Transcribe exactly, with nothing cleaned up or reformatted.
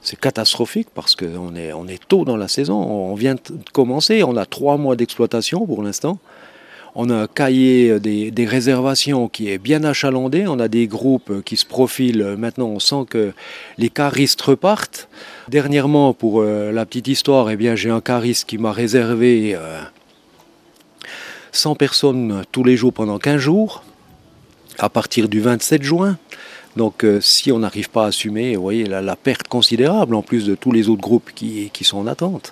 c'est catastrophique parce qu'on est, on est tôt dans la saison, on vient de commencer, on a trois mois d'exploitation pour l'instant. On a un cahier des, des réservations qui est bien achalandé. On a des groupes qui se profilent. Maintenant, on sent que les caristes repartent. Dernièrement, pour euh, la petite histoire, eh bien, j'ai un cariste qui m'a réservé euh, cent personnes tous les jours pendant quinze jours, à partir du vingt-sept juin. Donc, euh, si on n'arrive pas à assumer, vous voyez, la, la perte considérable, en plus de tous les autres groupes qui, qui sont en attente.